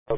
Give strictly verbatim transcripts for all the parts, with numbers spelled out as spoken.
Um,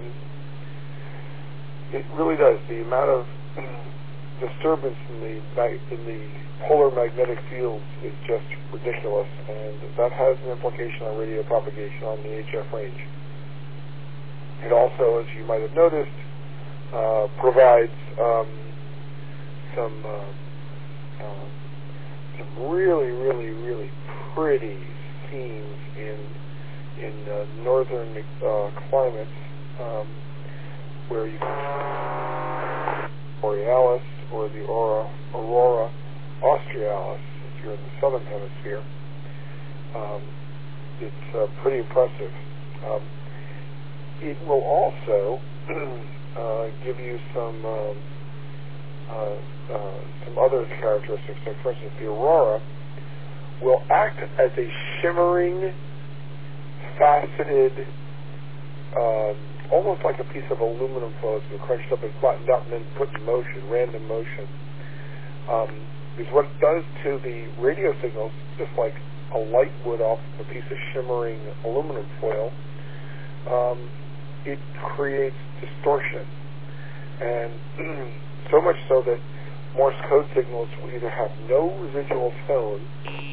it really does. The amount of disturbance in the in the polar magnetic fields is just ridiculous, and that has an implication on radio propagation on the H F range. It also, as you might have noticed, uh, provides um, some uh, uh, some really, really, really pretty scenes in in uh, northern uh, climates, um, where you can Borealis or the aurora, aurora australis if you're in the southern hemisphere. Um, it's uh, pretty impressive. Um, it will also uh, give you some um, uh, uh, some other characteristics. Like, for instance, the aurora will act as a shimmering, faceted, um, almost like a piece of aluminum foil that's been crunched up and flattened out and then put in motion, random motion. Um, because what it does to the radio signals, just like a light would off a piece of shimmering aluminum foil, um, it creates distortion. And so much so that Morse code signals will either have no residual tone,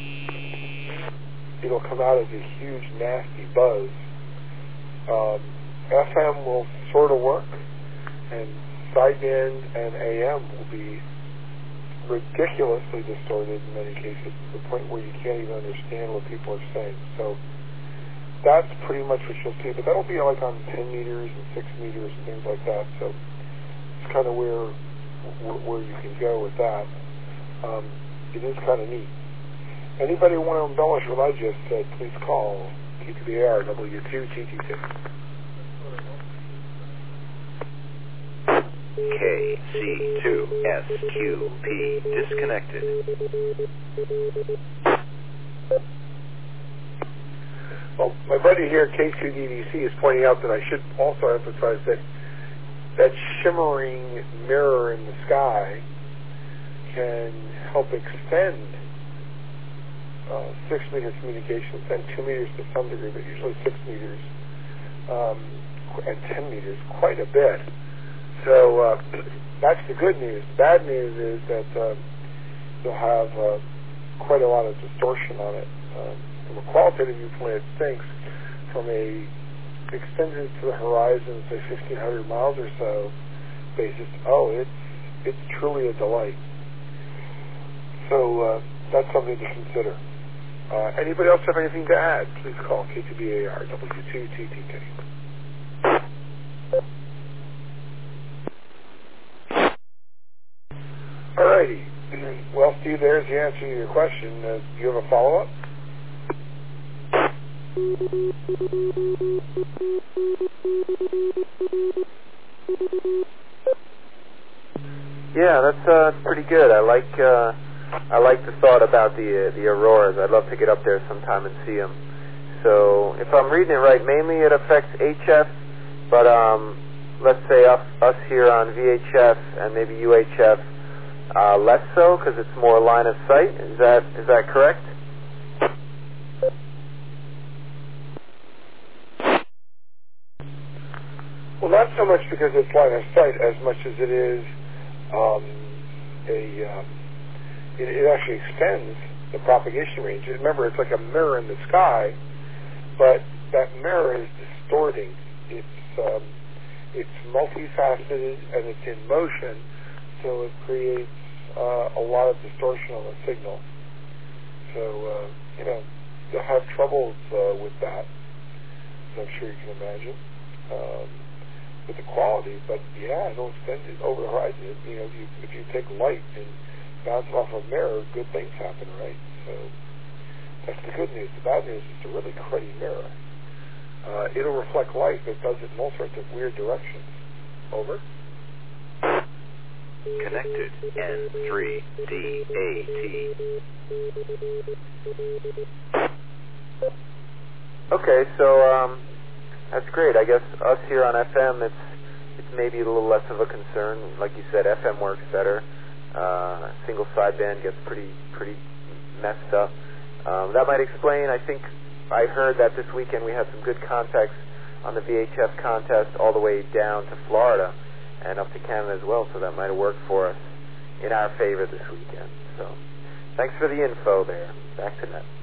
it'll come out as a huge, nasty buzz. Um, F M will sort of work, and sideband and A M will be ridiculously distorted in many cases, to the point where you can't even understand what people are saying. So that's pretty much what you'll see, but that'll be like on ten meters and six meters and things like that. So it's kind of where where you can go with that. Um, it is kind of neat. Anybody want to embellish what I just said, please call K two B A R W two T T six. K C two S Q P disconnected. Well, my buddy here, K two D D C, is pointing out that I should also emphasize that that shimmering mirror in the sky can help extend uh, six meter communications and two meters to some degree, but usually six meters um, and ten meters quite a bit. So uh, that's the good news. The bad news is that uh, you'll have uh, quite a lot of distortion on it. Um, from a qualitative viewpoint, it stinks. From a extended to the horizon, say fifteen hundred miles or so basis, oh, it's it's truly a delight. So uh, that's something to consider. Uh, anybody else have anything to add? Please call K two B A R W two T T K. Alrighty. Well, Steve, there's the answer to your question. Uh, do you have a follow-up? Yeah, that's uh, pretty good. I like uh, I like the thought about the uh, the auroras. I'd love to get up there sometime and see them. So, if I'm reading it right, mainly it affects H F, but um, let's say us, us here on V H F and maybe U H F. Uh, less so, because it's more line of sight. Is that is that correct? Well, not so much because it's line of sight as much as it is um, a. Um, it, it actually extends the propagation range. Remember, it's like a mirror in the sky, but that mirror is distorting. It's um, it's multifaceted and it's in motion, so it creates Uh, a lot of distortion on the signal. So, uh, you know, you'll have troubles uh, with that, as I'm sure you can imagine, um, with the quality. But, yeah, it'll extend it over the horizon. You know, if you, if you take light and bounce it off a mirror, good things happen, right? So that's the good news. The bad news is it's a really cruddy mirror. Uh, it'll reflect light, but it does it in all sorts of weird directions. Over. Connected N three D A T. Okay, so um, that's great. I guess us here on F M, it's it's maybe a little less of a concern. Like you said, F M works better. Uh, single sideband gets pretty pretty messed up. Um, that might explain. I think I heard that this weekend we had some good contacts on the V H F contest all the way down to Florida and up to Canada as well, so that might have worked for us in our favor this weekend. So thanks for the info there. Back to net.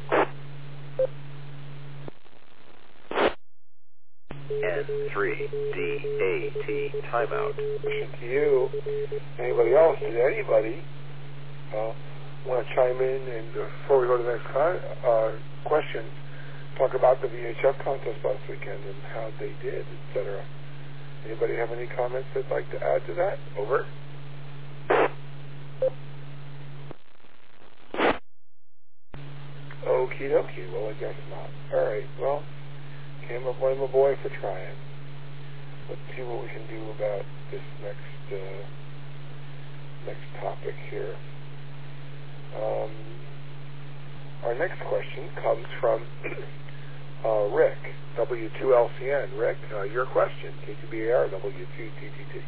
N three D A T timeout. Question to you. Anybody else? Did anybody uh, want to chime in? And uh, before we go to the next con- uh, question, talk about the V H F contest last weekend and how they did, et cetera. Anybody have any comments they'd like to add to that? Over. Okie dokie. Well, I guess not. All right. Well, can't blame a boy for trying. Let's see what we can do about this next uh, next topic here. Um, our next question comes from uh, Rick, W two L C N. Rick, uh, your question, K two B A R, W two T T T.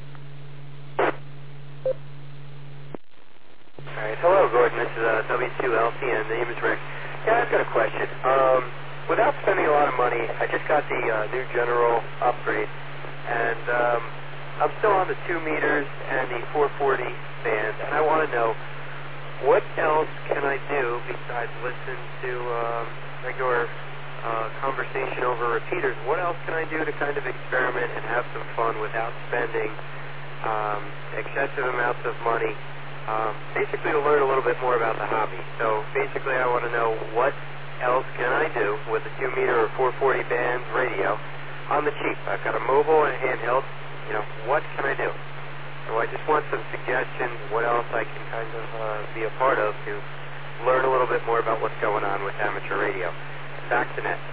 All right. Hello, Gordon. This is uh, W two L C N. The name is Rick. Yeah, I've got a question. Um, without spending a lot of money, I just got the uh, new General upgrade, and um, I'm still on the two meters and the four forty band, and I want to know what else can I do besides listen to um, regular uh, conversation over repeaters. What else can I do to kind of experiment and have some fun without spending um, excessive amounts of money? Um, basically to learn a little bit more about the hobby. So basically I want to know what else can I do with a two meter or four forty band radio on the cheap. I've got a mobile and a handheld. You know, what can I do? So I just want some suggestions, what else I can kind of uh, be a part of to learn a little bit more about what's going on with amateur radio. Back to net.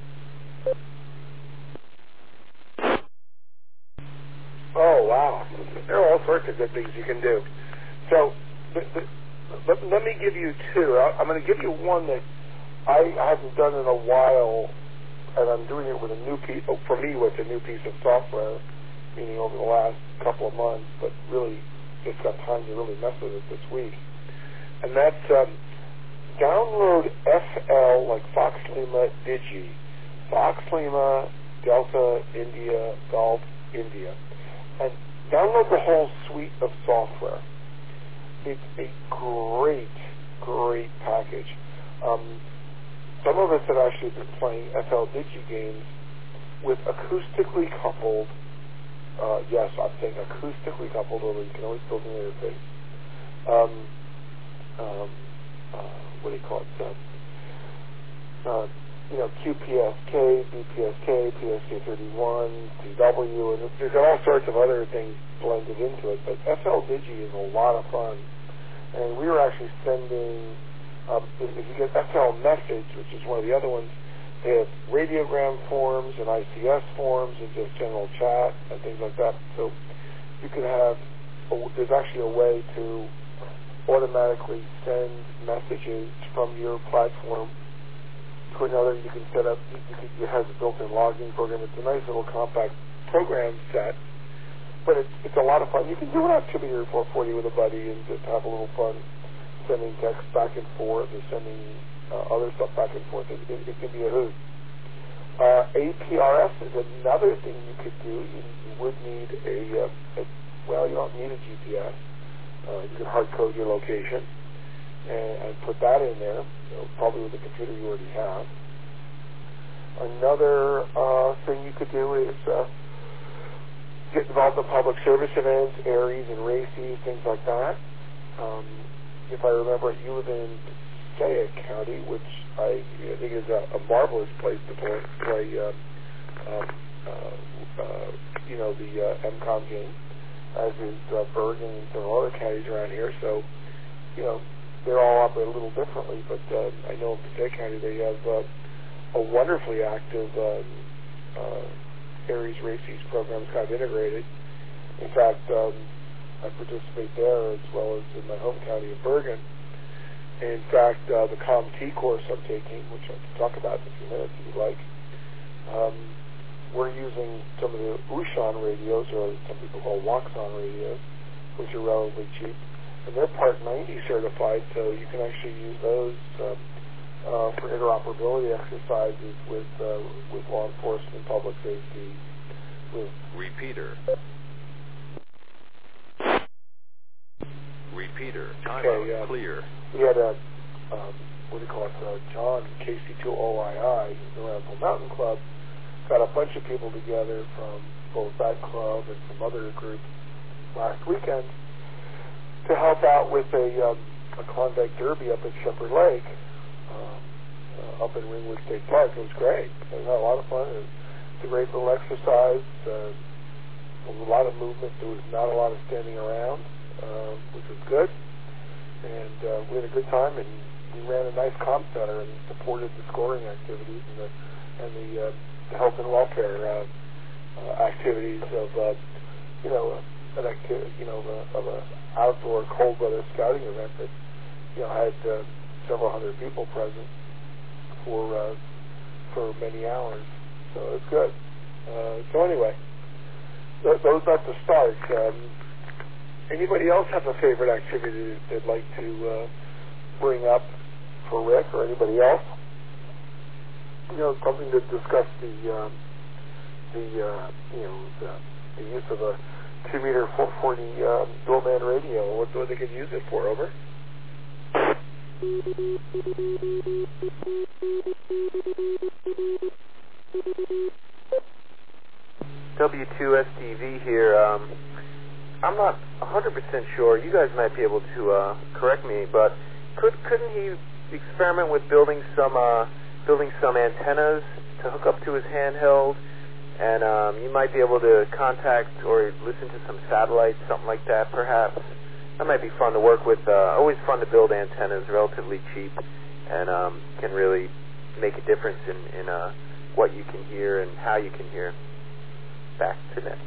Oh, wow. There are all sorts of good things you can do. So, but, but, but let me give you two. I'm going to give you one that I haven't done in a while, and I'm doing it with a new piece, for me, with a new piece of software, meaning over the last couple of months, but really just got time to really mess with it this week. And that's um, download F L, like Fox Lima Digi, Fox Lima Delta India Golf India, and download the whole suite of software. It's a great, great package. Um, some of us have actually been playing F L Digi games with acoustically coupled, uh, yes, I'm saying acoustically coupled, although you can always build an interface. Um, um, uh, what do you call it? Uh, uh, you know, Q P S K, B P S K, P S K thirty-one, T W, and there's all sorts of other things blended into it. But F L Digi is a lot of fun. And we were actually sending, um, if, if you get F L Message, which is one of the other ones, they have radiogram forms and I C S forms and just general chat and things like that. So you can have, a, there's actually a way to automatically send messages from your platform to another. You can set up, you can, it has a built-in logging program. It's a nice little compact program set. But it's, it's a lot of fun. You can do it on two meter four forty with a buddy and just have a little fun sending text back and forth or sending uh, other stuff back and forth. It, it, it can be a hoot. Uh, A P R S is another thing you could do. You, you would need a, uh, a, well, you don't need a G P S. Uh, you can hard code your location and, and put that in there, you know, probably with the computer you already have. Another uh, thing you could do is uh, get involved in public service events, ARIES and RACIES, things like that. Um, if I remember, you live in Passaic County, which I, I think is a, a marvelous place to play, play uh, um, uh, uh, you know, the uh, M COM game, as is uh, Bergen and several other counties around here. So, you know, they're all operate a little differently, but uh, I know in Passaic County they have uh, a wonderfully active uh, uh, ARIES, RACIES programs kind of integrated. In fact, um, I participate there as well as in my home county of Bergen. In fact, uh, the CompT course I'm taking, which I can talk about in a few minutes if you'd like, um, we're using some of the Ushan radios, or some people call Waxon radios, which are relatively cheap. And they're Part ninety certified, so you can actually use those um, uh, for interoperability exercises with uh, with law enforcement and public safety. With Repeater. Repeater. Timeout okay, uh, clear. We had a um, what do you call it? Uh, John K C two O I I, the Ramble Mountain Club, got a bunch of people together from both that club and from other groups last weekend to help out with a, um, a Klondike Derby up at Shepherd Lake, um, uh, up in Ringwood State Park. It was great. It was a lot of fun. It was a great little exercise. Uh, there was a lot of movement. There was not a lot of standing around, uh, which was good. And uh, we had a good time, and we ran a nice comp center and supported the scoring activities and the and the, uh, the health and welfare uh, uh, activities of uh, you know an activity you know of a, of a outdoor cold weather scouting event that you know had uh, several hundred people present for uh, for many hours. So it's good. Uh, so anyway, th- those are the start. Um, Anybody else have a favorite activity they'd like to uh, bring up for Rick or anybody else? You know, something to discuss the um, the uh, you know the, the use of a two meter four forty um, dual band radio. What, what they could use it for? Over. W two S T V here. Um, I'm not one hundred percent sure. You guys might be able to uh, correct me, but could couldn't he experiment with building some uh, building some antennas to hook up to his handheld, and um, you might be able to contact or listen to some satellites, something like that, perhaps. That might be fun to work with. Uh, always fun to build antennas, relatively cheap, and um, can really make a difference in, in uh, what you can hear and how you can hear. Back to that.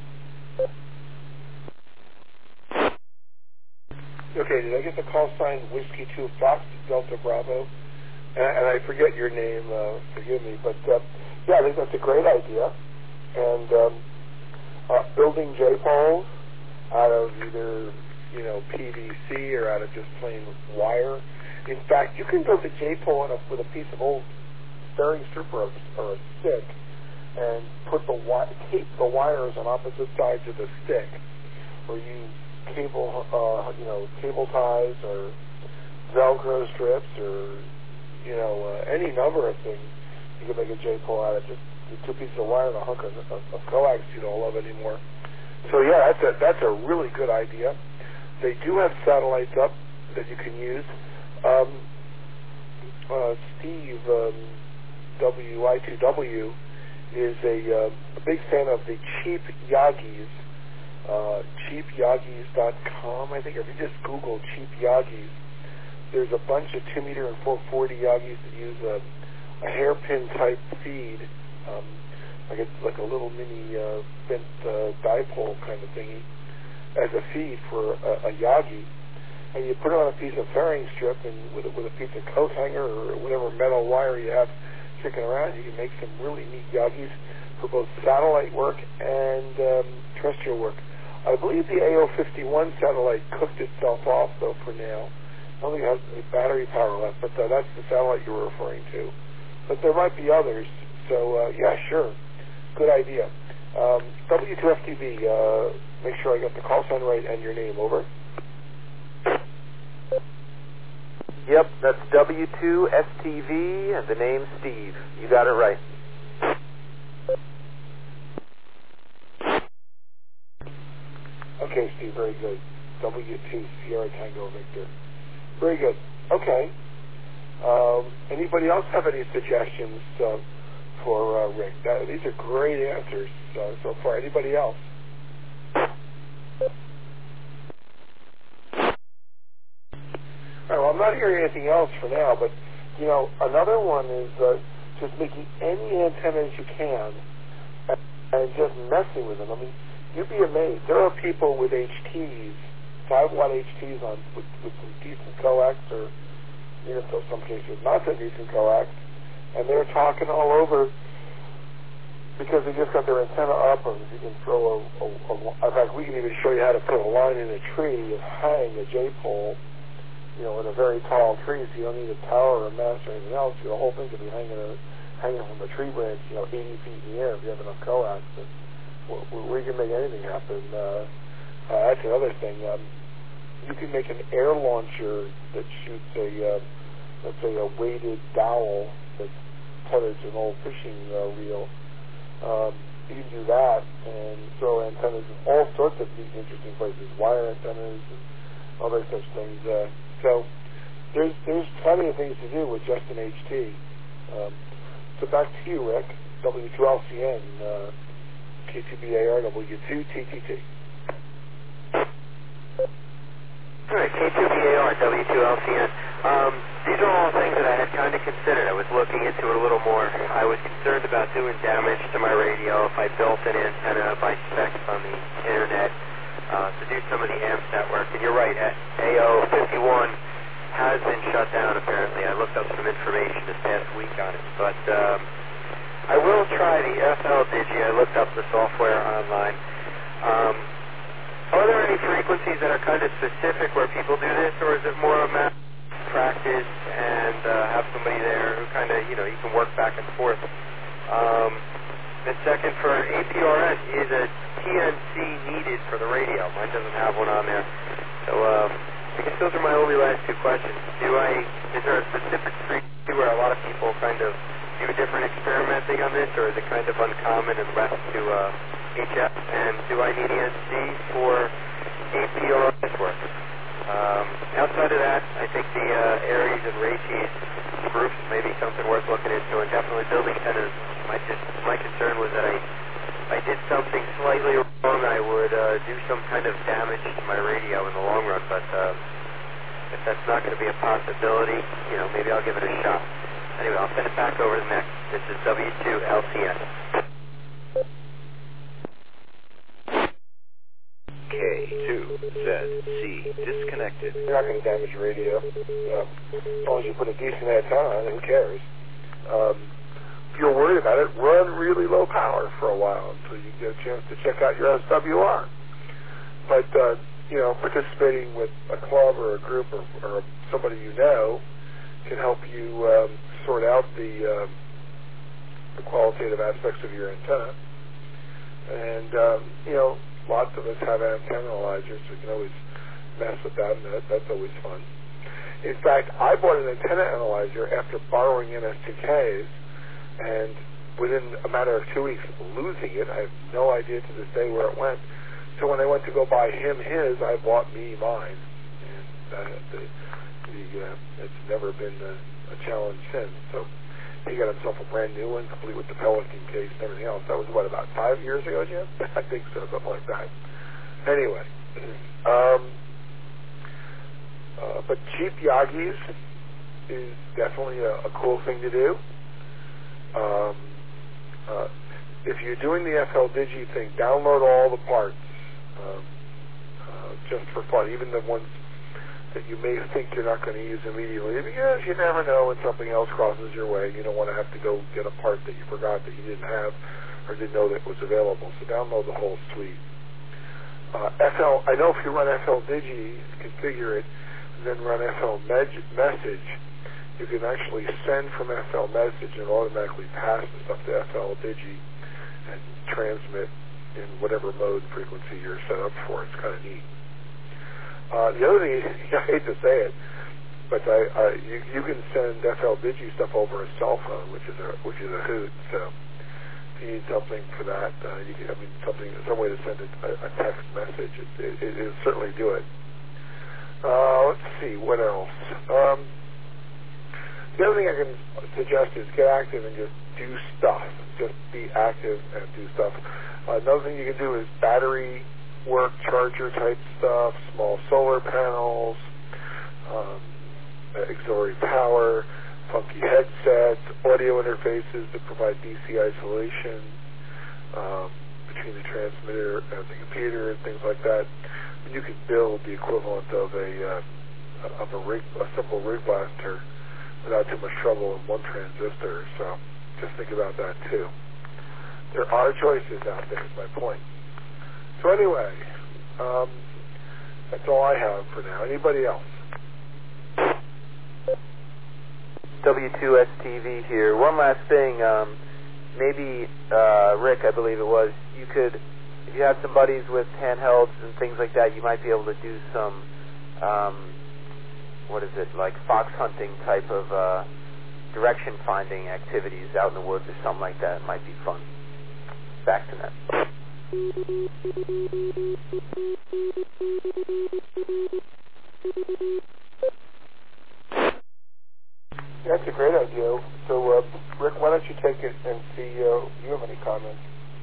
Okay, did I get the call sign Whiskey two Fox Delta Bravo? And, and I forget your name, uh, forgive me, but uh, yeah, I think that's a great idea. And um, uh, building J-poles out of either, you know, P V C or out of just plain wire. In fact, you can build a J-pole on a, with a piece of old steering strip or a, or a stick and put the wi- tape the wires on opposite sides of the stick, or you cable, uh, you know, cable ties or Velcro strips or, you know, uh, any number of things. You can make a J-pole out of just two pieces of wire and a hunk of, of, of coax you don't love anymore. So yeah, that's a that's a really good idea. They do have satellites up that you can use. Um, uh, Steve um, W I two W is a, uh, a big fan of the Cheap Yagis. Uh, cheap yagis dot com, I think. If you just Google Cheap Yagis, there's a bunch of two meter and four forty Yagis that use a, a hairpin type feed, um, like a like a little mini uh, bent uh, dipole kind of thingy, as a feed for a, a Yagi, and you put it on a piece of fairing strip and with a, with a piece of coat hanger or whatever metal wire you have kicking around, you can make some really neat Yagis for both satellite work and um, terrestrial work. I believe the A O fifty-one satellite cooked itself off, though, for now. I don't think it has any battery power left, but uh, that's the satellite you were referring to. But there might be others, so uh, yeah, sure. Good idea. Um, W two F T V, uh, make sure I got the call sign right and your name, over. Yep, that's W two S T V and the name Steve. You got it right. Okay, Steve, very good. W two Sierra Tango Victor. Very good. Okay. Um, anybody else have any suggestions uh, for uh, Rick? That, these are great answers uh, so far. Anybody else? All right, well, I'm not hearing anything else for now, but, you know, another one is uh, just making any antennas you can and, and just messing with them. I mean, you'd be amazed. There are people with H Ts, five watt H Ts on with, with some decent coax, or even in some cases not so decent coax, and they're talking all over because they just got their antenna up, and you can throw a, a, a in fact, we can even show you how to put a line in a tree and hang a J-pole you know, in a very tall tree, so you don't need a tower or a mast or anything else. The whole thing could be hanging a, hanging from a tree branch, you know, eighty feet in the air if you have enough coax. But we, we can make anything happen. Uh, uh, that's another thing. Um, you can make an air launcher that shoots a, uh, let's say, a weighted dowel that's tethered to an old fishing uh, reel. Um, you can do that and throw antennas in all sorts of these interesting places, wire antennas and other such things. Uh, so there's there's plenty of things to do with just an H T. Um, so back to you, Rick. W two L C N, uh, K two B A R, W two T T T. All right, K two B A R, W two L C N. Um, these are all things that I had kind of considered. I was looking into it a little more. I was concerned about doing damage to my radio if I built an antenna by specs on the internet uh, to do some of the A M S network. And you're right, A O fifty-one has been shut down apparently. I looked up some information this past week on it. But um, I will try the F L Digi. I looked up the software online. Um, Are there any frequencies that are kind of specific where people do this, or is it more a matter of practice and uh, have somebody there who kind of, you know, you can work back and forth? Um, and second, for A P R N, is a T N C needed for the radio? Mine doesn't have one on there. So um, I guess those are my only last two questions. Do I, is there a specific frequency where a lot of people kind of do different experimenting on this, or is it kind of uncommon and left to uh, H F? And do I need E N C for A P R S work? Um, outside of that, I think the uh, Aries and Raytheon groups may be something worth looking into, and definitely building antennas. My, just, my concern was that I, if I did something slightly wrong, I would uh, do some kind of damage to my radio in the long run, but uh, if that's not going to be a possibility, you know, maybe I'll give it a shot. Anyway, I'll send it back over to Nick. This is W two L C N. K two Z C disconnected. You're not going to damage your radio. Um, as long as you put a decent antenna on it, who cares? Um, if you're worried about it, run really low power for a while until you get a chance to check out your S W R. But, uh, you know, participating with a club or a group or, or somebody you know can help you um, sort out the, um, the qualitative aspects of your antenna. And, um, you know, lots of us have antenna analyzers, so you can always mess with that, and that, that's always fun. In fact, I bought an antenna analyzer after borrowing N S T Ks, and within a matter of two weeks losing it. I have no idea to this day where it went. So when I went to go buy him his, I bought me mine. And uh, the, the, uh, it's never been a, a challenge since. So he got himself a brand new one, complete with the Pelican case and everything else. That was, what, about five years ago, Jim? I think so, something like that. Anyway, um, uh, but cheap Yagis is definitely a, a cool thing to do. Um, uh, if you're doing the F L Digi thing, download all the parts um, uh, just for fun, even the ones that you may think you're not going to use immediately, because you never know when something else crosses your way. You don't want to have to go get a part that you forgot that you didn't have or didn't know that was available. So download the whole suite. Uh, F L, I know if you run F L Digi, configure it, and then run F L Message, you can actually send from F L Message and automatically pass the stuff to F L Digi and transmit in whatever mode frequency you're set up for. It's kind of neat. Uh, the other thing, I hate to say it, but I, I, you, you can send F L Digi stuff over a cell phone, which is a which is a hoot. So if you need something for that, uh, you can, I mean, something, some way to send a, a text message. It, it, it, it'll certainly do it. Uh, let's see, what else? Um, the other thing I can suggest is get active and just do stuff. Just be active and do stuff. Uh, another thing you can do is battery work, charger type stuff, small solar panels, um, auxiliary power, funky headsets, audio interfaces that provide D C isolation um, between the transmitter and the computer and things like that. And you can build the equivalent of a uh, of a rig, a simple rig blaster without too much trouble in one transistor. So just think about that too. There are choices out there, is my point. So anyway, um, that's all I have for now. Anybody else? W two S T V here. One last thing. Um, maybe, uh, Rick, I believe it was, you could, if you had some buddies with handhelds and things like that, you might be able to do some, um, what is it, like fox hunting type of uh, direction finding activities out in the woods or something like that. It might be fun. Back to that. That's a great idea. So, uh, Rick, why don't you take it and see uh, if you have any comments?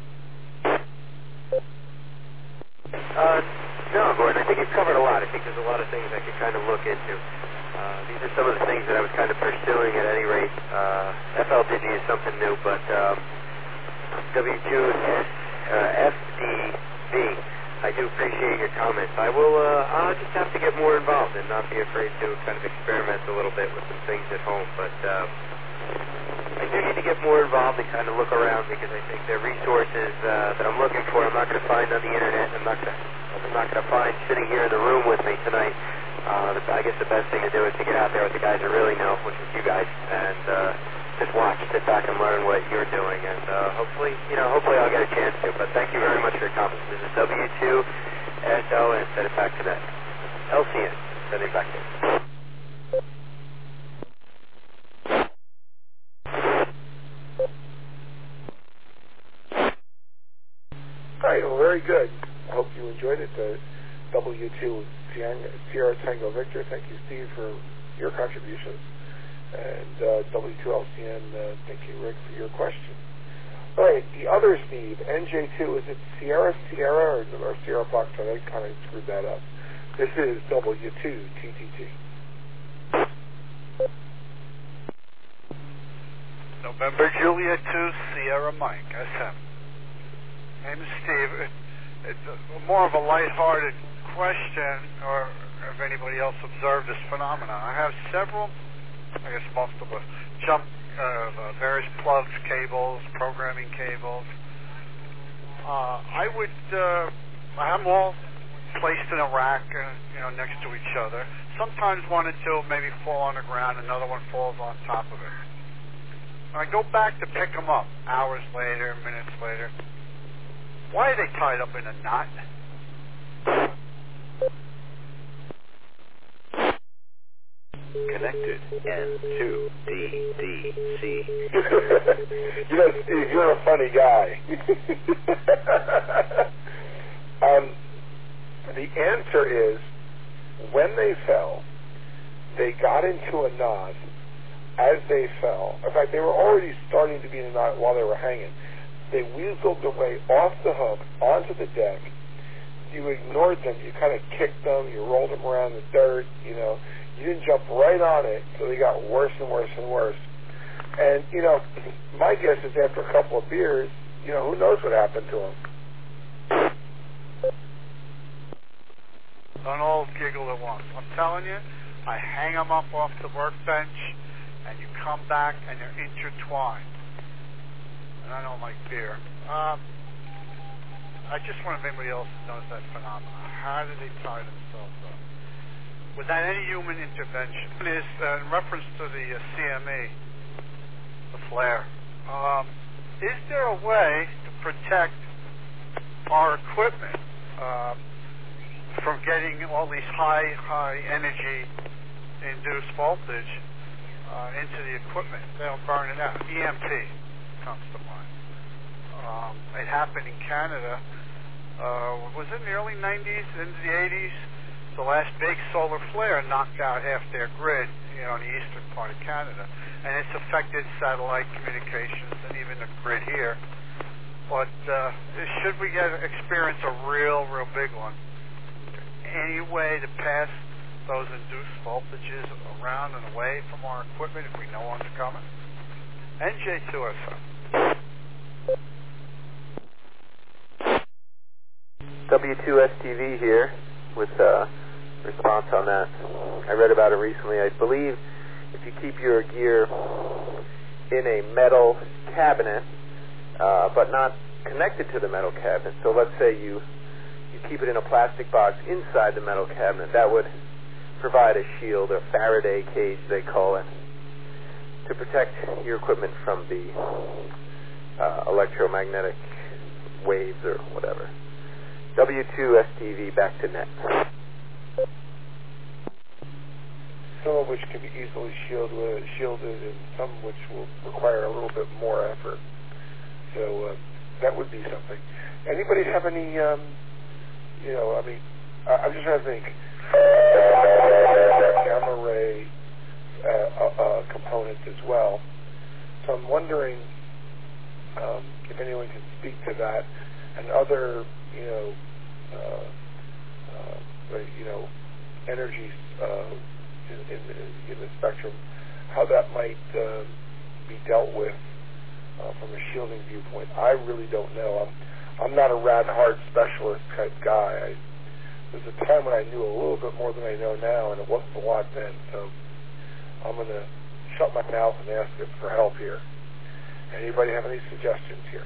Uh, no, Gordon, I think you've covered a lot. I think there's a lot of things I could kind of look into. Uh, these are some of the things that I was kind of pursuing at any rate. Uh, F L Digi is something new, but um, W two F D V, I do appreciate your comments. I will, uh, I'll just have to get more involved and not be afraid to kind of experiment a little bit with some things at home, but um, I do need to get more involved and kind of look around because I think there are resources uh, that I'm looking for I'm not going to find on the internet, and I'm not going to I'm not going to find sitting here in the room with me tonight. Uh, the, I guess the best thing to do is to get out there with the guys that really know, which is you guys, and uh, just watch, sit back and learn what you're doing, and uh, hopefully, you know, hopefully I'll get a chance to. But thank you very much for your comments. This is W two S O and send it back to that. L C N, send it back to that. All right, well, very good. I hope you enjoyed it. Uh, W two Sierra Tango Victor, thank you, Steve, for your contributions. And uh, W two L C N, uh, thank you, Rick, for your question. All right, the other Steve, N J two, is it Sierra Sierra or, or Sierra Foxtrot? I kind of screwed that up. This is W two T T T. November Juliet two, Sierra Mike, S M. Name is Steve. It, it's a, more of a lighthearted question, or if anybody else observed this phenomenon. I have several, I guess most of us, jump uh, uh, various plugs, cables, programming cables. Uh, I would, uh, I have them all placed in a rack, uh, you know, next to each other. Sometimes one or two maybe fall on the ground, another one falls on top of it. When I go back to pick them up hours later, minutes later, why are they tied up in a knot? Connected N two D D C. You know, Steve, you're a funny guy. um, the answer is, when they fell, they got into a knot as they fell. In fact, they were already starting to be in a knot while they were hanging. They weaseled their way off the hook, onto the deck. You ignored them. You kind of kicked them. You rolled them around the dirt, you know. You didn't jump right on it, so they got worse and worse and worse. And, you know, my guess is after a couple of beers, you know, who knows what happened to them. Don't all giggle at once. I'm telling you, I hang them up off the workbench, and you come back, and they're intertwined. And I don't like beer. Um, I just wonder if anybody else knows that phenomenon. How do they tie themselves up? Without any human intervention. It is uh, in reference to the uh, C M E, the flare. Um, is there a way to protect our equipment uh, from getting all these high, high energy induced voltage uh, into the equipment? They'll burn it out. E M P comes to mind. Um, it happened in Canada. Uh, was it in the early nineties, into the eighties? The last big solar flare knocked out half their grid, you know, in the eastern part of Canada, and it's affected satellite communications and even the grid here. But uh, should we get experience a real, real big one, any way to pass those induced voltages around and away from our equipment if we know one's coming? N J two S M. W two S T V here with a response on that. I read about it recently. I believe if you keep your gear in a metal cabinet, uh, but not connected to the metal cabinet, so let's say you, you keep it in a plastic box inside the metal cabinet, that would provide a shield, or Faraday cage they call it. to protect your equipment from the uh, electromagnetic waves or whatever. W two S T V back to net. Some of which can be easily shielded, shielded and some which will require a little bit more effort. So uh, that would be something. Anybody have any, um, you know, I mean, I, I'm just trying to think, gamma ray uh, uh, uh, components as well. So I'm wondering um, if anyone can speak to that and other, you know, uh, uh, you know, energies uh, in, in, in the spectrum, how that might uh, be dealt with uh, from a shielding viewpoint. I really don't know. I'm I'm not a rad hard specialist type guy. I, there's a time when I knew a little bit more than I know now, and it wasn't a lot then. So I'm going to shut my mouth and ask it for help here. Anybody have any suggestions here?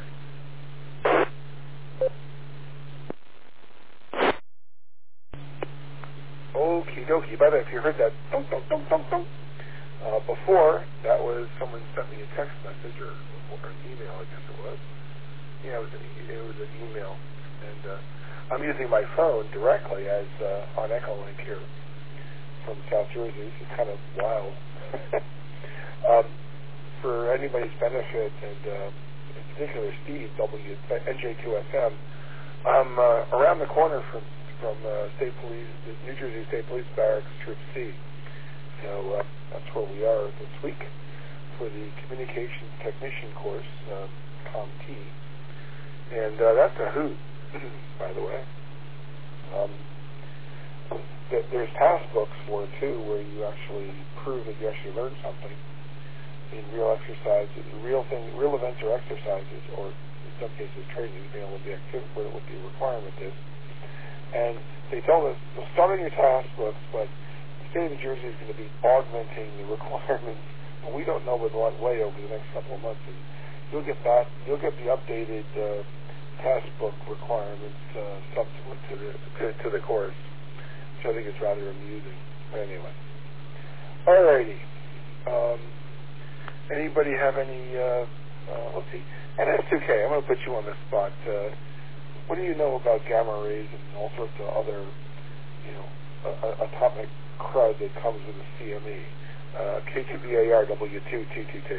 Okie dokie. By the way, if you heard that dunk, dunk, dunk, dunk, dunk, uh, before, that was someone sent me a text message or, or an email, I guess it was. Yeah, it was an, e- it was an email. And uh, I'm using my phone directly as uh, on Echolink here from South Jersey. This is kind of wild. um, for anybody's benefit, and uh, in particular Steve, W, N J two S M, I'm uh, around the corner from from uh, State Police, the New Jersey State Police Barracks, Troop C. So uh, that's where we are this week for the Communications Technician course, um, ComT. And uh, that's a hoot, by the way. Um, th- there's task books for it, too, where you actually prove that you actually learned something in real exercises, real thing, real events or exercises, or in some cases training, depending on what the activity, what the requirement is. And they told us, well, start on your task books, but the state of New Jersey is going to be augmenting the requirements, and we don't know in what way over the next couple of months. And you'll get that, you'll get the updated uh, task book requirements uh, subsequent to the to, to the course, which I think is rather amusing. But anyway, alrighty. Um, anybody have any? Uh, uh, let's see. N S two K. I'm going to put you on the spot. Uh, What do you know about gamma rays and all sorts of other, you know, uh, atomic crud that comes with a C M E? Uh, K two B A R W two T T T.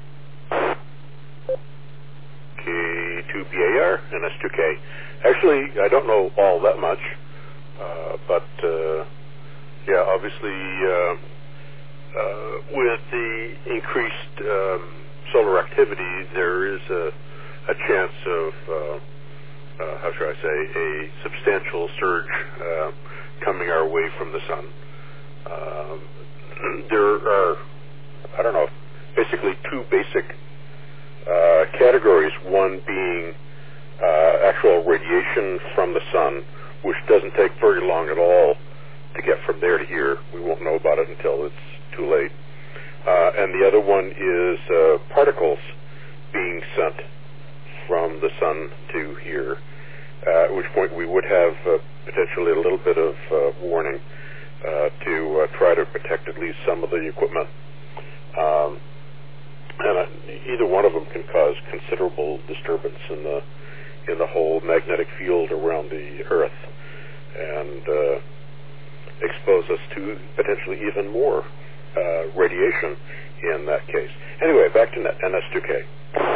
K two B A R and S two K. Actually, I don't know all that much, uh, but uh, yeah, obviously uh, uh, with the increased um, solar activity, there is a, a chance of uh, Uh, how should I say, a substantial surge uh, coming our way from the sun. Um, there are, I don't know, basically two basic uh, categories, one being uh, actual radiation from the sun, which doesn't take very long at all to get from there to here. We won't know about it until it's too late. Uh, and the other one is uh, particles being sent from the sun to here, uh, at which point we would have uh, potentially a little bit of uh, warning uh, to uh, try to protect at least some of the equipment. Um, and uh, either one of them can cause considerable disturbance in the in the whole magnetic field around the Earth, and uh, expose us to potentially even more uh, radiation in that case. Anyway, back to N S two K.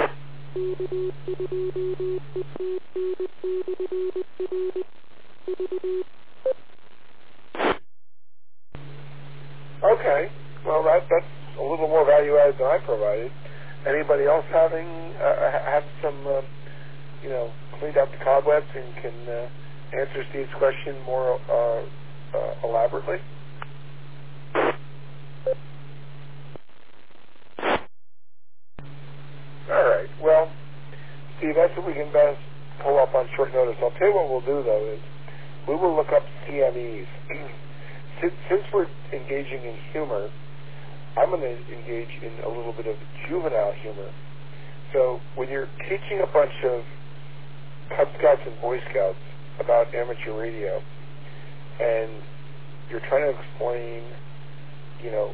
Okay, well that that's a little more value added than I provided. Anybody else having uh, have some uh, you know cleaned up the cobwebs and can uh, answer Steve's question more uh, uh, elaborately? All right. Well, Steve, that's what we can best pull up on short notice. I'll tell you what we'll do, though, is we will look up C M Es. since, since we're engaging in humor, I'm going to engage in a little bit of juvenile humor. So when you're teaching a bunch of Cub Scouts and Boy Scouts about amateur radio, and you're trying to explain, you know,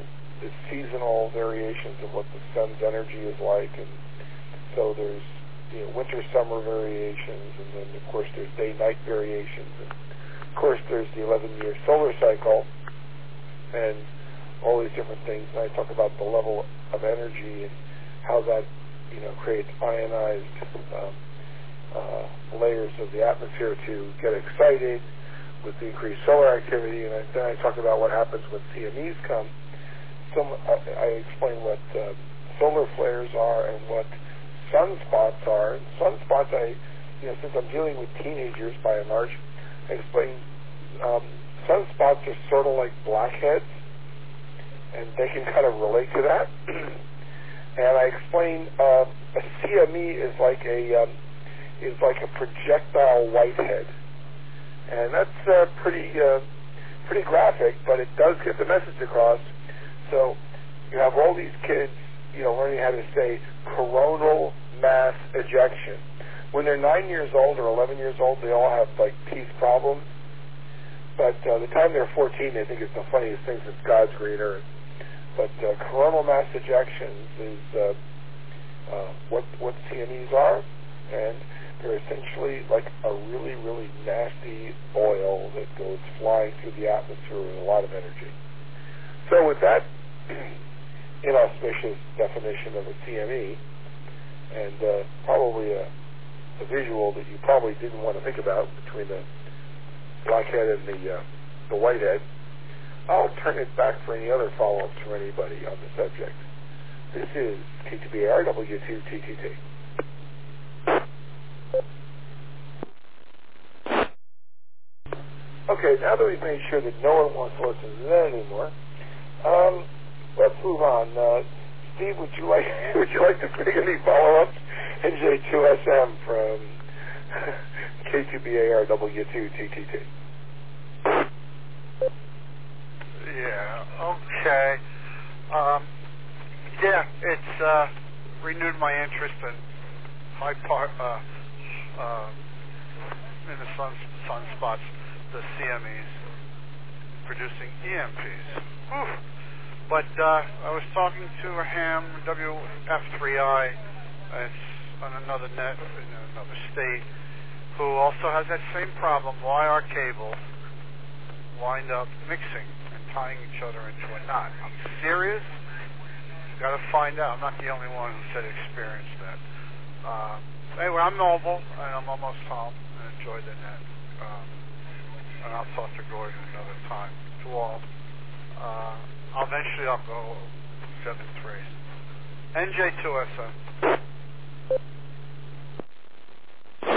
it's seasonal variations of what the sun's energy is like, and so there's you know, winter-summer variations, and then of course there's day-night variations, and of course there's the eleven-year solar cycle, and all these different things. And I talk about the level of energy and how that you know creates ionized um, uh, layers of the atmosphere to get excited with the increased solar activity, and I, then I talk about what happens when C M Es come. Some, I, I explain what uh, solar flares are and what sunspots are. And sunspots, I, you know, since I'm dealing with teenagers by and large, I explain um, sunspots are sort of like blackheads, and they can kind of relate to that. And I explain uh, a C M E is like a um, is like a projectile whitehead. And that's uh, pretty uh, pretty graphic, but it does get the message across. So you have all these kids, you know, learning how to say coronal mass ejection. When they're nine years old or eleven years old, they all have like teeth problems. But uh, the time they're fourteen, they think it's the funniest thing since God's green earth. But uh, coronal mass ejections is uh, uh, what what C M Es are, and they're essentially like a really, really nasty oil that goes flying through the atmosphere with a lot of energy. So with that inauspicious definition of a C M E, and uh, probably a, a visual that you probably didn't want to think about between the blackhead and the, uh, the whitehead, I'll turn it back for any other follow-ups from anybody on the subject. This is K two B A R W two T T T. Okay, now that we've made sure that no one wants to listen to that anymore, um, let's move on. Uh, Steve, would you like would you like to make any follow-ups? N J two S M from K two B A R W two T T T. Yeah. Okay. Um, yeah, it's uh, renewed my interest in high part uh, uh, in the sun sunspots. The C M Es producing E M Ps. Whew. But uh, I was talking to a ham W F three I it's on another net in another state who also has that same problem. Why our cables wind up mixing and tying each other into a knot? I'm serious. Got to find out. I'm not the only one who said experienced that. Uh, anyway, I'm mobile and I'm almost home and enjoyed the net. Um, and I'll talk to Gordon another time. To all, uh, eventually I'll go seven three. N J two S M.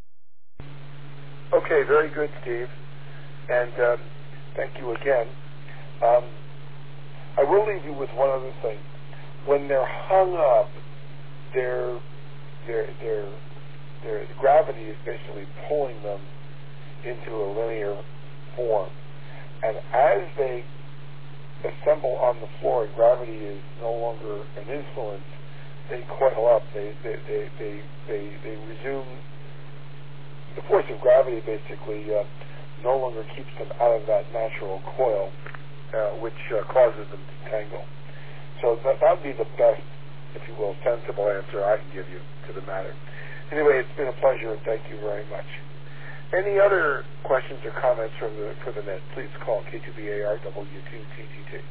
Okay, very good, Steve. And um, thank you again. Um, I will leave you with one other thing. When they're hung up, their their their their gravity is basically pulling them into a linear form. And as they assemble on the floor and gravity is no longer an influence, they coil up. They they, they, they, they, they resume the force of gravity basically uh, no longer keeps them out of that natural coil, uh, which uh, causes them to tangle. So that that would be the best, if you will, sensible answer I can give you to the matter. Anyway, it's been a pleasure and thank you very much. Any other questions or comments from the for the net, please call K two B A R W two T T T.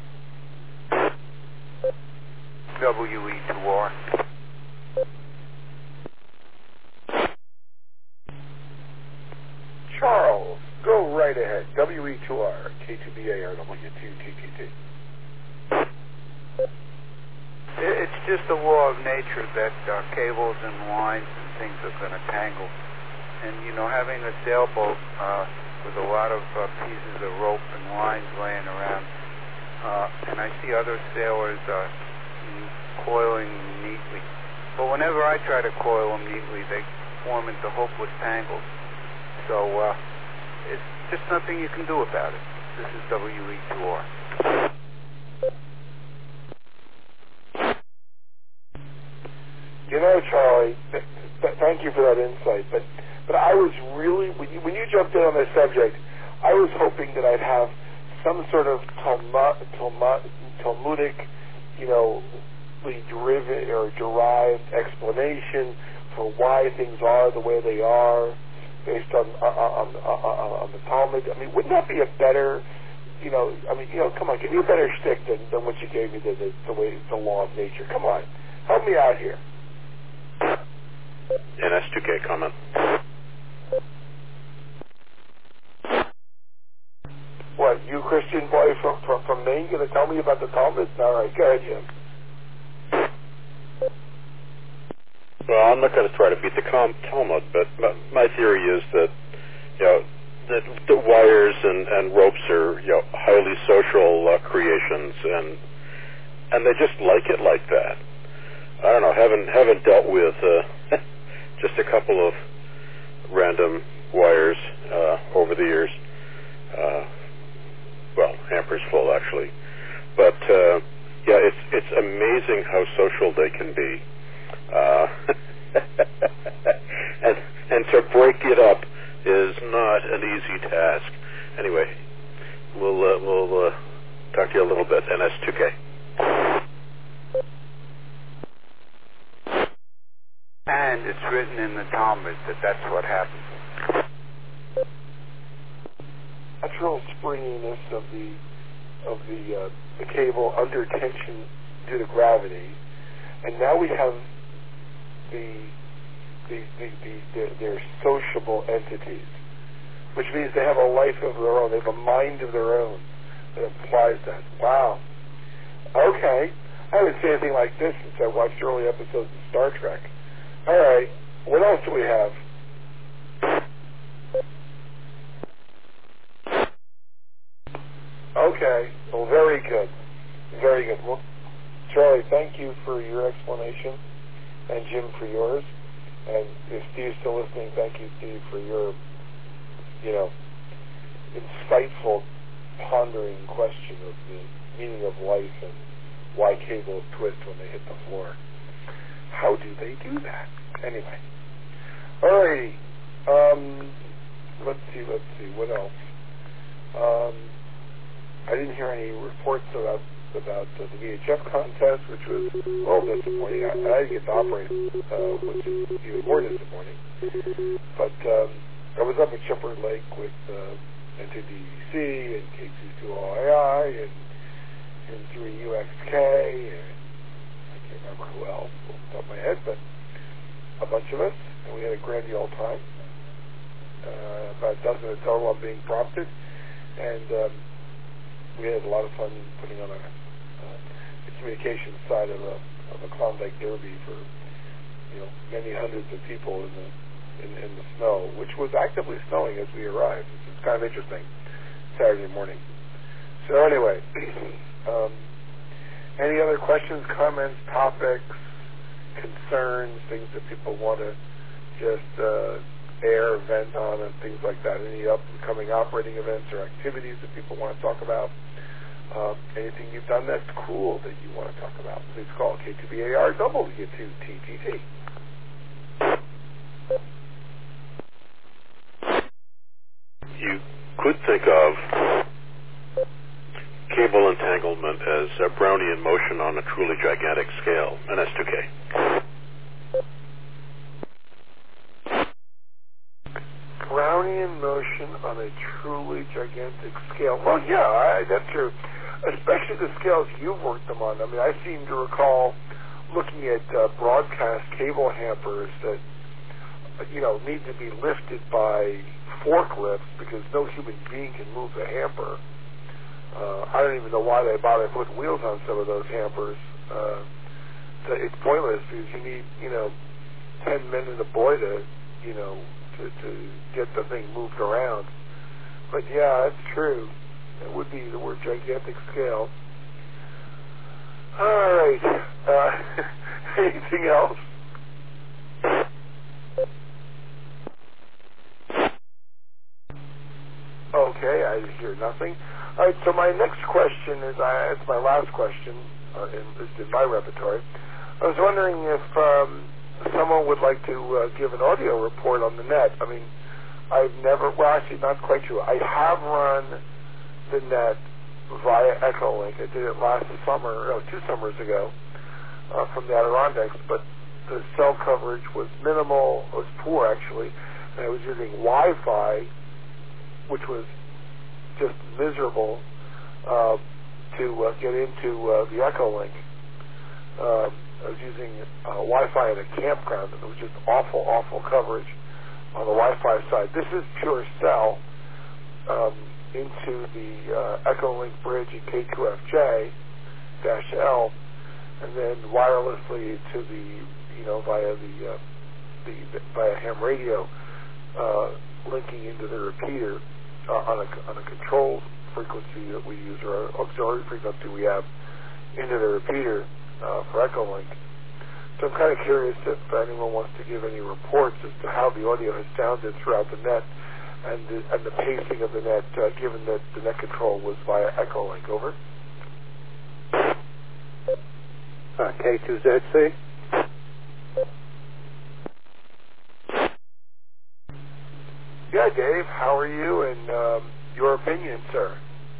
W E two R. Charles, go right ahead. W E two R, K two B A R W two T T T. It's just a law of nature that uh, cables and lines and things are going to tangle. And, you know, having a sailboat uh, with a lot of uh, pieces of rope and lines laying around, uh, and I see other sailors uh, coiling neatly. But whenever I try to coil them neatly, they form into hopeless tangles. So uh, it's just nothing you can do about it. This is W E two R. You know, Charlie, th- th- thank you for that insight, but But I was really, when you, when you jumped in on this subject, I was hoping that I'd have some sort of Talmud, Talmud, Talmudic, you know, derivative or derived explanation for why things are the way they are, based on on, on, on the Talmud. I mean, wouldn't that be a better, you know? I mean, you know, come on, give me a better shtick than, than what you gave me, the, the the way the law of nature. Come on, help me out here. N S two K comment. What, you Christian boy from from, from Maine going to tell me about the Talmud? All right, go ahead, Jim. Well, I'm not going to try to beat the Talmud, but my theory is that, you know, that the wires and, and ropes are, you know, highly social uh, creations, and and they just like it like that. I don't know, haven't haven't dealt with uh, just a couple of random wires uh, over the years. Uh, well, hampers full actually, but uh, yeah, it's it's amazing how social they can be. Uh, and and to break it up is not an easy task. Anyway, we'll uh, we'll uh, talk to you a little bit. N S two K. And it's written in the Talmud that that's what happens. Natural springiness of the of the uh, the cable under tension due to gravity, and now we have the the, the, the, the they're sociable entities, which means they have a life of their own. They have a mind of their own that implies that. Wow. Okay. I haven't seen anything like this since I watched early episodes of Star Trek. All right. What else do we have? Okay. Well, very good. Very good. Well, Charlie, thank you for your explanation, and Jim for yours. And if Steve's still listening, thank you, Steve, for your, you know, insightful, pondering question of the meaning of life and why cables twist when they hit the floor. How do they do that? Anyway. Alrighty. Um, let's see, let's see. What else? Um, I didn't hear any reports about about uh, the V H F contest, which was a little disappointing. I, I didn't get to operate, uh, which is even more disappointing. But um, I was up at Shepherd Lake with uh, N two D E C and K two two O I I and N three U X K and I can't remember who else off the top of my head, but a bunch of us, and we had a grandy old time. Uh, about a dozen in total. I'm being prompted, and um, we had a lot of fun putting on a, uh, the communications side of a, of a Klondike Derby for, you know, many hundreds of people in the in, in the snow, which was actively snowing as we arrived. It's kind of interesting, Saturday morning. So anyway, um, any other questions, comments, topics, concerns, things that people want to just uh, air, vent on, and things like that? Any upcoming operating events or activities that people want to talk about? Um, anything you've done that's cool that you want to talk about? Please call K two B A R double to get to T T T. You could think of cable entanglement as a Brownian motion on a truly gigantic scale, N S two K. Brownian motion on a truly gigantic scale. Well, yeah, I, that's true. Especially the scales you've worked them on. I mean, I seem to recall looking at uh, broadcast cable hampers that, you know, need to be lifted by forklifts because no human being can move the hamper. Uh, I don't even know why they bother putting wheels on some of those hampers. Uh, so it's pointless because you need, you know, ten men and a boy to, you know, to, to get the thing moved around. But yeah, that's true. It would be the word gigantic scale. All right. Uh, anything else? Okay, I hear nothing. All right, so my next question is, I, it's my last question, uh, in, in my repertoire. I was wondering if um, someone would like to uh, give an audio report on the net. I mean, I've never, well, actually, not quite true. I have run the net via Echolink. I did it last summer, no, two summers ago, uh, from the Adirondacks, but the cell coverage was minimal, it was poor actually, and I was using Wi-Fi, which was just miserable, uh, to uh, get into uh, the Echolink. Uh, I was using uh, Wi-Fi at a campground, and it was just awful, awful coverage on the Wi-Fi side. This is pure cell um, into the uh, Echolink bridge in K two F J dash L, and then wirelessly to the, you know, via the, uh, the, the via ham radio, uh, linking into the repeater uh, on a on a control frequency that we use, or auxiliary frequency we have into the repeater uh, for Echolink. So I'm kind of curious if anyone wants to give any reports as to how the audio has sounded throughout the net and the, and the pacing of the net, uh, given that the net control was via Echolink. Over. Uh, K two Z C. Yeah, Dave, how are you, and um, your opinion, sir?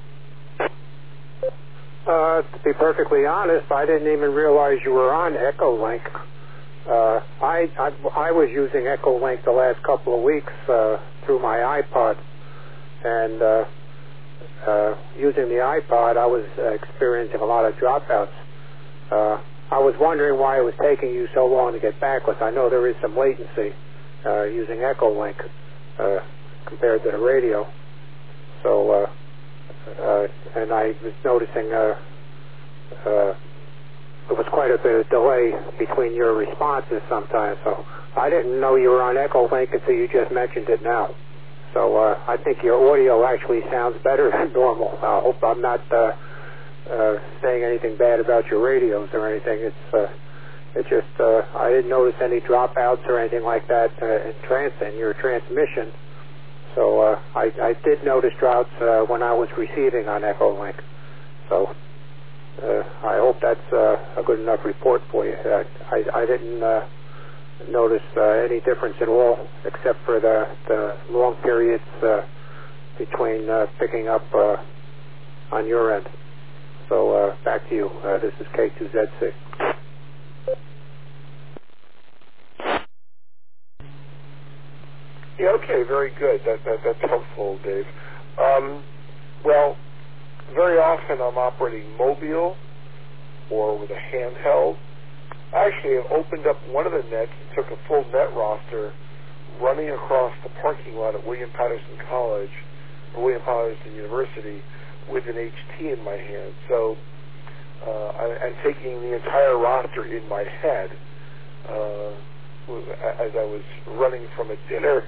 Uh, to be perfectly honest, I didn't even realize you were on Echolink. Uh, I, I I was using Echolink the last couple of weeks uh, through my iPod, and uh, uh, using the iPod, I was uh, experiencing a lot of dropouts. Uh, I was wondering why it was taking you so long to get back, because I know there is some latency uh, using Echolink uh, compared to the radio. So. Uh, Uh, and I was noticing uh, uh, there was quite a bit of delay between your responses sometimes. So I didn't know you were on Echolink until you just mentioned it now. So uh, I think your audio actually sounds better than normal. I hope I'm not uh, uh, saying anything bad about your radios or anything. It's uh, it just uh, I didn't notice any dropouts or anything like that uh, in trans in your transmission. So uh, I, I did notice droughts uh, when I was receiving on Echolink. So uh, I hope that's uh, a good enough report for you. Uh, I, I didn't uh, notice uh, any difference at all, except for the, the long periods uh, between uh, picking up uh, on your end. So uh, back to you. Uh, this is K two Z C. Yeah, okay, very good. That, that that's helpful, Dave. Um, well, very often I'm operating mobile or with a handheld. Actually, I opened up one of the nets and took a full net roster running across the parking lot at William Patterson College, or William Patterson University, with an H T in my hand. So, uh, I, and taking the entire roster in my head uh, as I was running from a dinner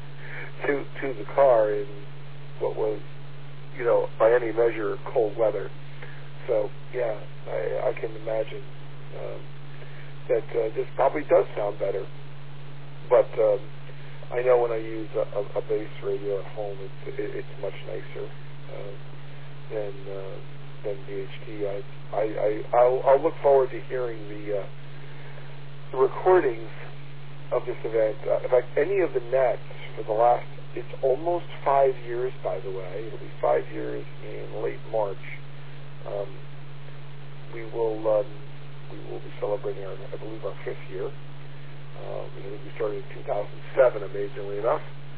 to to the car in what was, you know, by any measure, cold weather. So, yeah, I, I can imagine um, that uh, this probably does sound better. But um, I know when I use a, a, a base radio at home, it's, it, it's much nicer uh, than uh, than the H T. I, I, I, I'll, I'll look forward to hearing the, uh, the recordings of this event. Uh, in fact, any of the nets for the last, it's almost five years, by the way. It'll be five years in late March. Um, we will um, we will be celebrating our, I believe, our fifth year. Um, I think we started in two thousand seven, amazingly enough.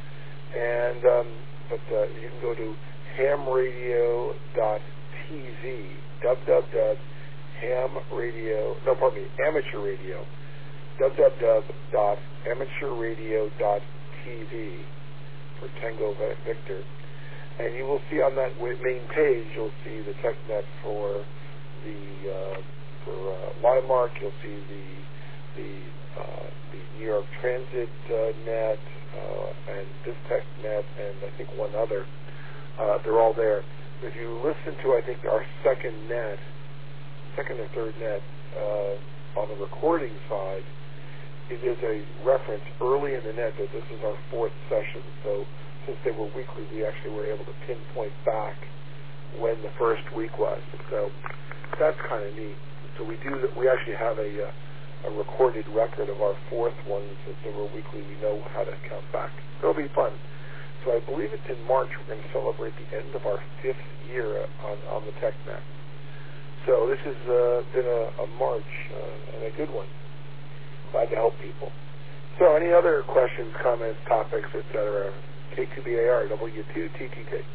And um, but uh, you can go to ham radio dot t v, w w w dot ham radio, no, pardon me, amateur radio, w w w dot amateur radio dot t v for Tango Victor. And you will see on that main page, you'll see the TechNet for the uh, for uh, Limemark. You'll see the the uh, the New York Transit uh, net uh, and this TechNet and I think one other. Uh, they're all there. If you listen to, I think, our second net, second or third net uh, on the recording side, it is a reference early in the net that this is our fourth session. So since they were weekly, we actually were able to pinpoint back when the first week was. So that's kind of neat. So we do. We actually have a, uh, a recorded record of our fourth one. Since they were weekly, we know how to count back. It'll be fun. So I believe it's in March we're going to celebrate the end of our fifth year on, on the TechNet. So this has uh, been a, a march uh, and a good one. Glad to help people. So any other questions, comments, topics, et cetera? K two B A R, W two T T T.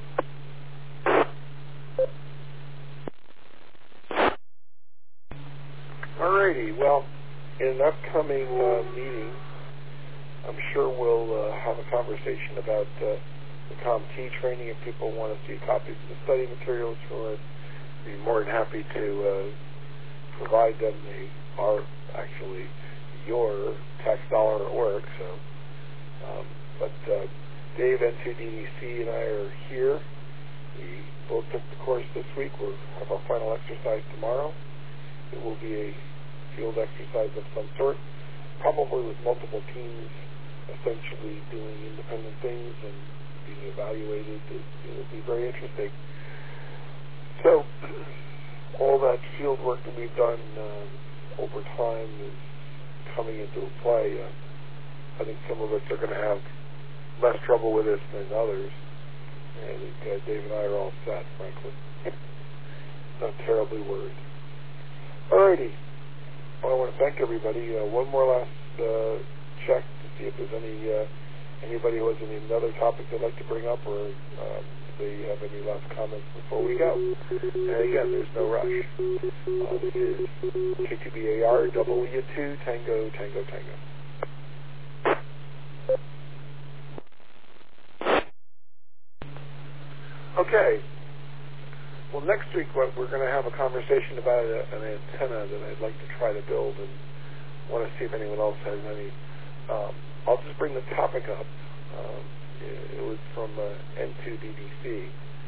Alrighty, well, in an upcoming uh, meeting, I'm sure we'll uh, have a conversation about uh, the CompT training. If people want to see copies of the study materials for it, I'd be more than happy to uh, provide them. They are actually your tax dollar at work. So, um, but uh, Dave, N two D D C, and I are here. We both took the course this week. We'll have our final exercise tomorrow. It will be a field exercise of some sort, probably with multiple teams essentially doing independent things and being evaluated. It, it will be very interesting. So all that field work that we've done uh, over time is coming into play. Uh, I think some of us are going to have less trouble with this than others. And I think uh, Dave and I are all set, frankly. Not terribly worried. Alrighty. Well, I want to thank everybody. Uh, one more last uh, check to see if there's any uh, anybody who has any other topic they'd like to bring up, or um, if they have any last comments before we go. And again, there's no rush. Uh, this is K two B A R, W two, Tango, Tango, Tango. Okay. Well, next week we're going to have a conversation about a, an antenna that I'd like to try to build, and want to see if anyone else has any. Um, I'll just bring the topic up. Um, it, it was from uh, N two D D C,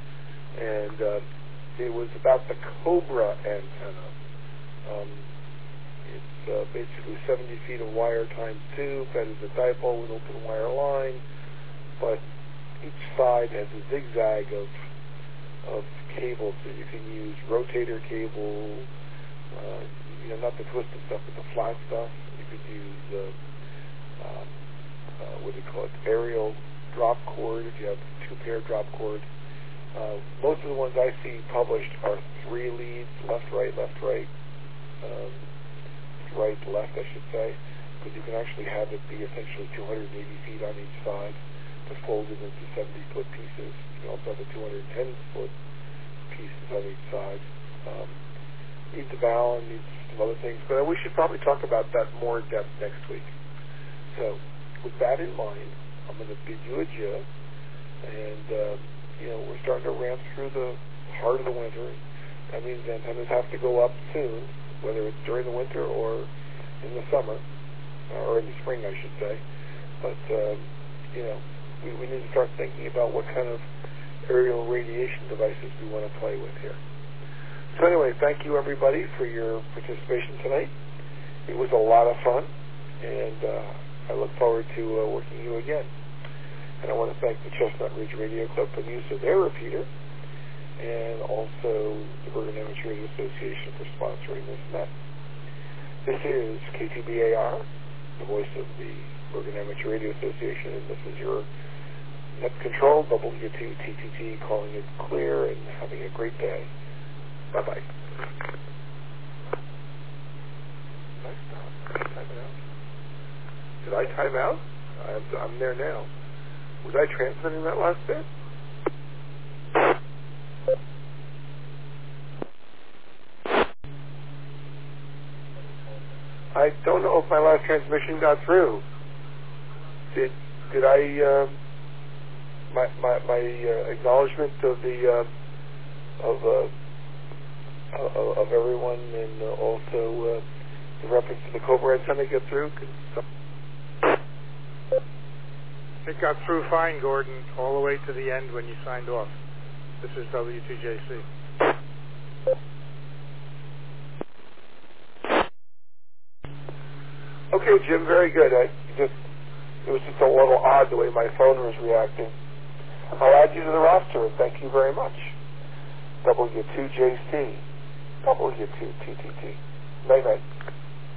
and uh, it was about the Cobra antenna. Um, it's uh, basically seventy feet of wire times two, fed as a dipole with open wire line, but each side has a zigzag of of cables that you can use, rotator cable, uh, you know, not the twisted stuff, but the flat stuff. You could use, uh, um, uh, what do you call it, aerial drop cord, if you have two-pair drop cord. Uh, most of the ones I see published are three leads, left, right, left, right, um, right, left, I should say, because you can actually have it be essentially two hundred eighty feet on each side, to fold it into seventy-foot pieces. You can also have a two hundred ten foot pieces on each side. Um, needs a valve, needs some other things, but we should probably talk about that more in depth next week. So, with that in mind, I'm going to bid you adieu, and um, you know, we're starting to ramp through the heart of the winter. That means antennas have to go up soon, whether it's during the winter or in the summer, or in the spring, I should say. But um, you know, we, we need to start thinking about what kind of aerial radiation devices we want to play with here. So anyway, thank you everybody for your participation tonight. It was a lot of fun, and uh, I look forward to uh, working with you again. And I want to thank the Chestnut Ridge Radio Club for the use of their repeater, and also the Bergen Amateur Radio Association for sponsoring this net. This is K two B A R, the voice of the Bergen Amateur Radio Association, and this is your Net Control, W two T T T, calling it clear and having a great day. Bye-bye. Did I stop? Did I time it out? Did I time out? I'm, I'm there now. Was I transmitting that last bit? I don't know if my last transmission got through. Did did I uh, my my, my uh, acknowledgement of the uh, of uh, of, of everyone, and uh, also uh, the reference to the Cobra antenna get through? It got through fine, Gordon, all the way to the end when you signed off. This is W two J C. Okay, Jim, very good. I just it was just a little odd the way my phone was reacting. I'll add you to the roster, and thank you very much. W two J C, W two T T T. Night night.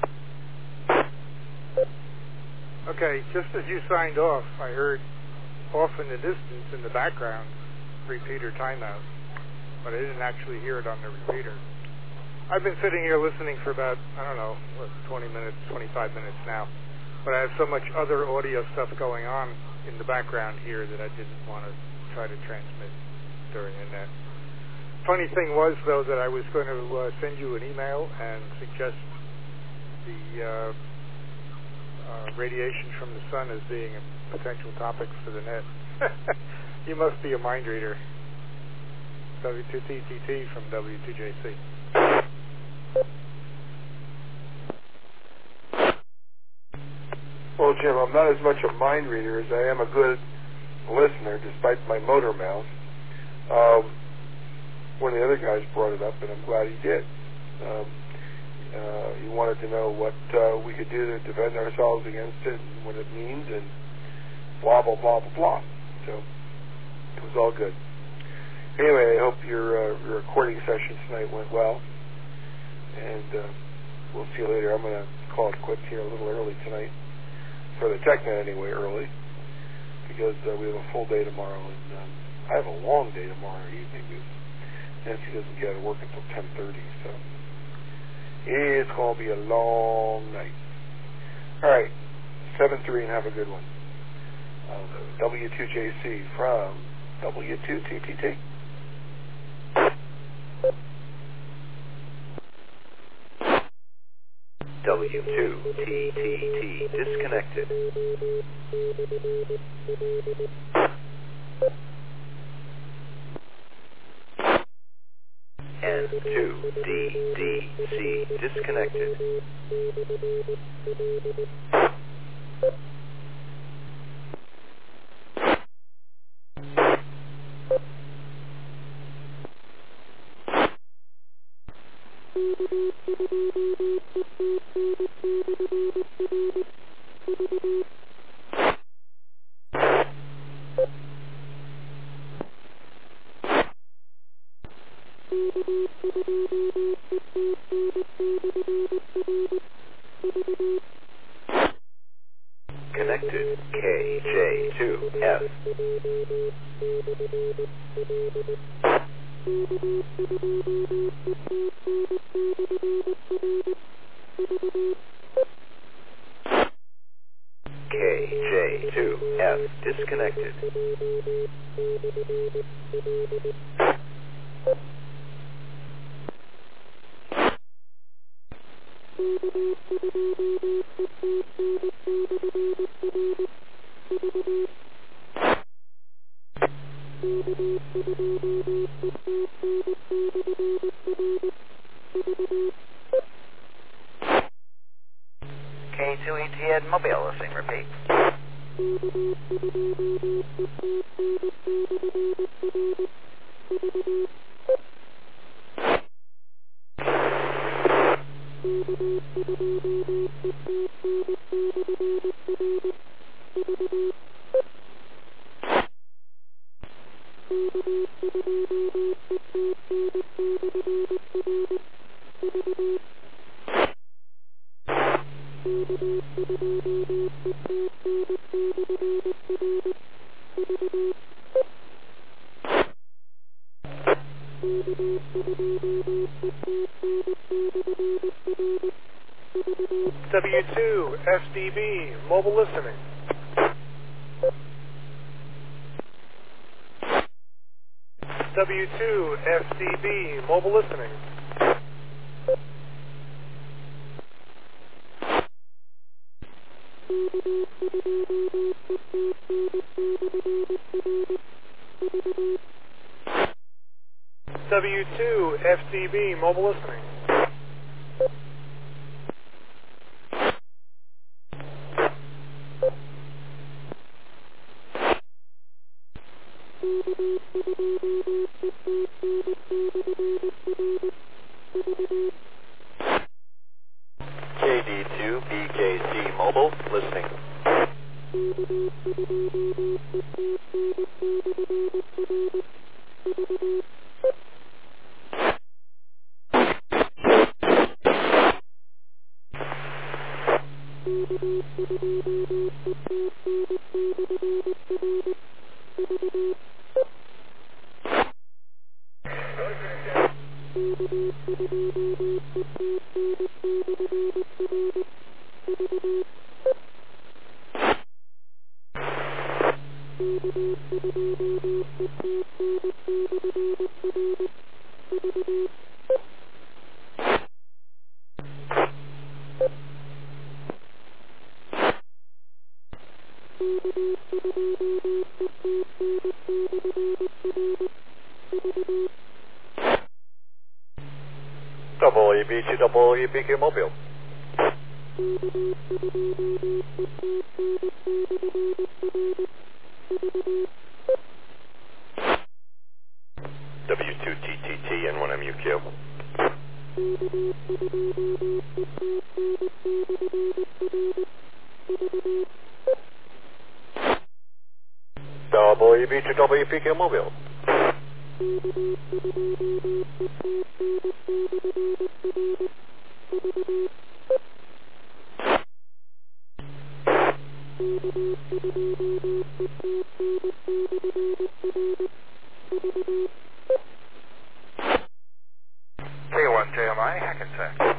Okay, just as you signed off, I heard off in the distance in the background, repeater timeout, but I didn't actually hear it on the repeater. I've been sitting here listening for about, I don't know, what, twenty minutes, twenty-five minutes now, but I have so much other audio stuff going on in the background here that I didn't want to try to transmit during the net. Funny thing was, though, that I was going to uh, send you an email and suggest the uh, uh, radiation from the sun as being a potential topic for the net. You must be a mind reader. W two T T T from W two J C. Well, Jim, I'm not as much a mind reader as I am a good listener, despite my motor mouth. Um, one of the other guys brought it up, and I'm glad he did. Um, uh, he wanted to know what uh, we could do to defend ourselves against it, and what it means, and blah, blah, blah, blah, blah. So it was all good. Anyway, I hope your, uh, your recording session tonight went well, and uh, we'll see you later. I'm going to call it quits here a little early tonight, for the TechNet anyway, early, because uh, we have a full day tomorrow, and um, I have a long day tomorrow evening, because Nancy doesn't get out of work until ten thirty, so it's going to be a long night. All right, seven three, and have a good one. Uh, W two J C from W two T T T. W two T T T disconnected. N two D D C disconnected. Connected K J two F. K J two F disconnected. K two E T Ed mobile listening, repeat. W two S D B mobile listening. W two S D B mobile listening. W two F D B mobile listening. K D two B K C mobile listening. W B two W B Q Mobile. W two T T T N one M U Q. W B two W B Q Mobile. K one J M I, Hackensack.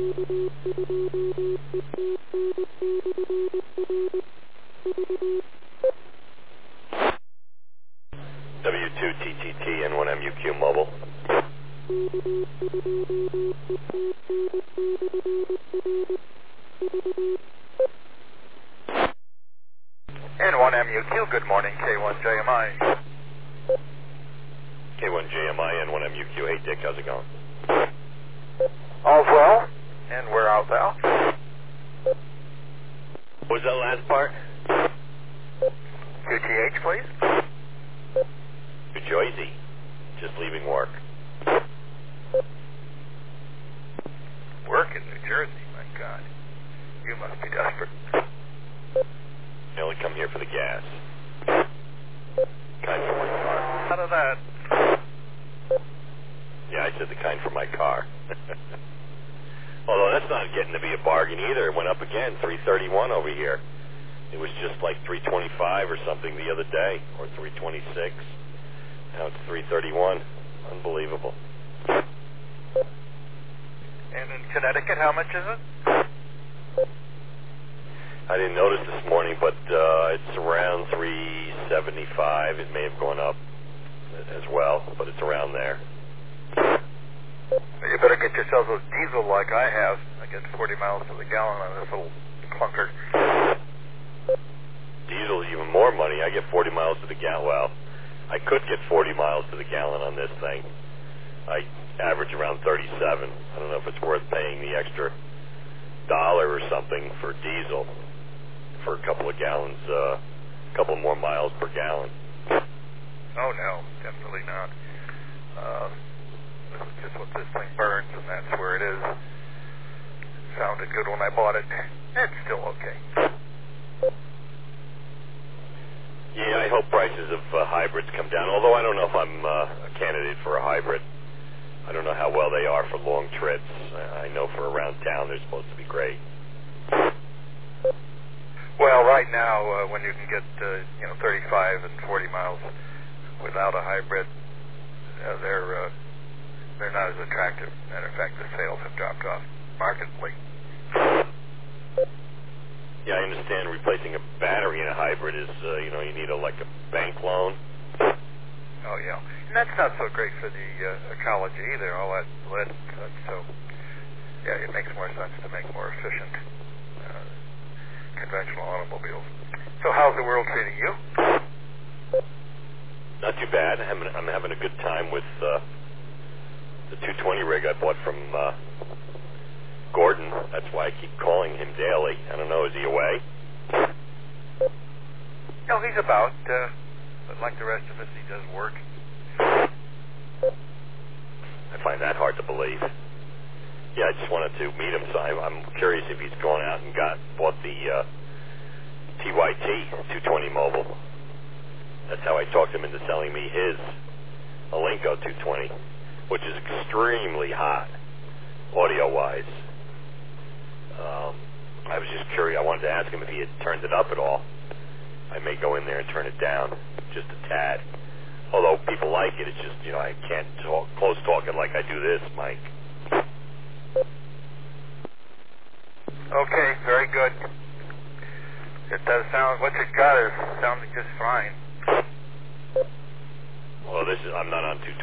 W two T T T N one M U Q Mobile. N one M U Q, good morning, K one J M I. K one J M I N one M U Q. Hey Dick, how's it going? All's well, and we're out thou. What was that last part? Q T H, please. New Jersey. Just leaving work. Work in New Jersey, my God. You must be desperate. I only come here for the gas. Kind for my car. Out of that. Yeah, I said the kind for my car. Although that's not getting to be a bargain either. It went up again, three thirty-one over here. It was just like three twenty-five or something the other day, or three twenty-six. Now it's three thirty-one. Unbelievable. And in Connecticut, how much is it? I didn't notice this morning, but uh, it's around three seventy-five. It may have gone up as well, but it's around there. You better get yourself a diesel like I have. I get forty miles to the gallon on this little clunker. Diesel, even more money. I get forty miles to the gallon. Well, I could get forty miles to the gallon on this thing. I average around thirty-seven. I don't know if it's worth paying the extra dollar or something for diesel for a couple of gallons, a uh, couple more miles per gallon. Oh, no, definitely not. Uh, this is just what this thing burns, and that's where it is. It sounded good when I bought it. It's still okay. Yeah, I hope prices of uh, hybrids come down, although I don't know if I'm uh, a candidate for a hybrid. I don't know how well they are for long trips. I know for around town they're supposed to be great. Well, right now, uh, when you can get, uh, you know, thirty-five and forty miles without a hybrid, uh, they're uh, they're not as attractive. Matter of fact, the sales have dropped off markedly. Yeah, I understand replacing a battery in a hybrid is, uh, you know, you need a like a bank loan. Oh, yeah. And that's not so great for the uh, ecology either, all that lead. Uh, so, yeah, it makes more sense to make more efficient uh, conventional automobiles. So how's the world treating you? Not too bad. I'm, I'm having a good time with uh, the two twenty rig I bought from uh, Gordon. That's why I keep calling him daily. I don't know, is he away? No, he's about. Uh, but like the rest of us, he does work. I find that hard to believe. Yeah, I just wanted to meet him, so I'm, I'm curious if he's gone out and got bought the uh, T Y T two twenty mobile. That's how I talked him into selling me his Alinco two twenty, which is extremely hot, audio-wise. Um, I was just curious. I wanted to ask him if he had turned it up at all. I may go in there and turn it down just a tad. Although people like it, it's just, you know, I can't talk, close talk it like I I do this, Mike. Okay, very good. It does sound, what you got is sounding just fine. Well, this is, I'm not on two